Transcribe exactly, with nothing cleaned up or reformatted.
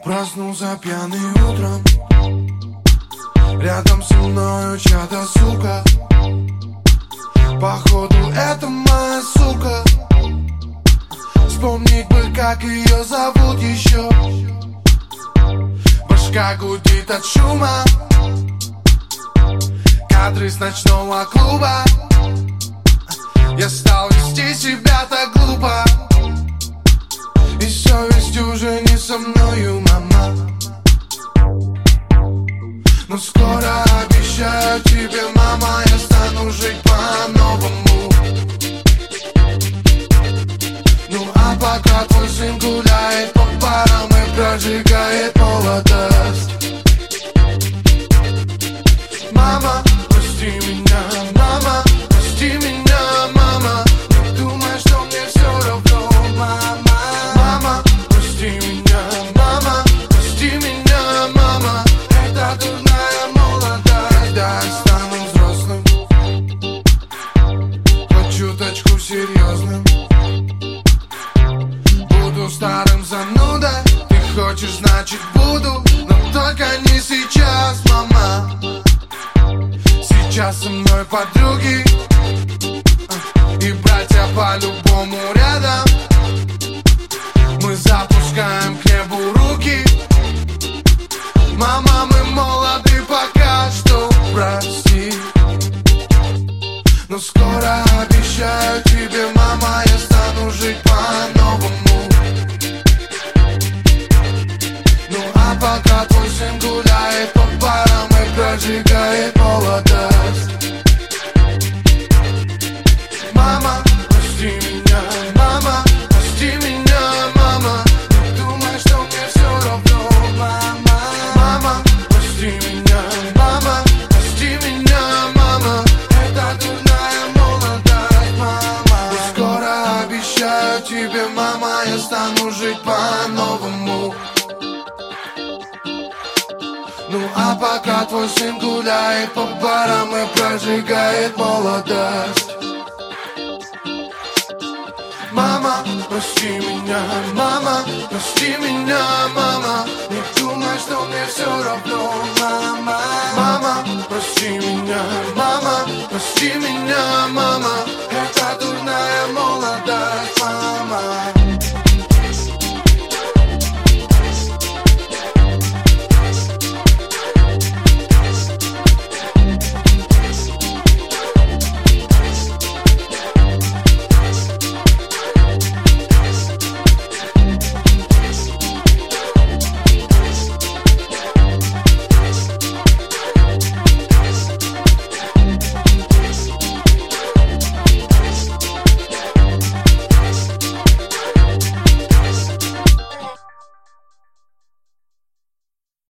Проснулся пьяный утром, рядом со мною чья-то сука. Походу это моя сука. Вспомнить бы, как ее зовут еще. Башка гудит от шума, кадры с ночного клуба. Я стал вести себя так глупо, и совесть уже не со мною, мама. Но скоро, обещаю тебе, мама, я стану жить по-новому. Ну а пока твой сын гуляет по барам и прожигает молодость. Мама, прости меня, мама, прости меня, мама. Не думай, что мне все равно, мама. Мама, прости меня, мама, прости меня, мама. Это дурная молодость. Когда я стану взрослым, хоть чуточку серьезным, буду старым занудой. Ты хочешь, значит буду, но только не сейчас, мама. Сейчас со мной подруги и братья по-любому рядом. Мы запускаем к небу руки. Мама, мы молоды пока что, прости. Но скоро, обещаю тебе, мама, я стану жить по-новому. Ну а пока твой сын гуляет по барам и прожигает молодость. Мама, прости меня, мама, прости меня, мама. Не думай, что мне все равно, мама. Мама, прости меня, мама, прости меня, мама. Это дурная молодость, мама. И скоро, обещаю тебе, мама, я стану жить по-новому. Ну а пока твой сын гуляет по барам и прожигает молодость. Мама, прости меня, мама, прости меня, мама. Не думай, что мне все равно, мама. Мама, прости меня, мама, прости меня, мама.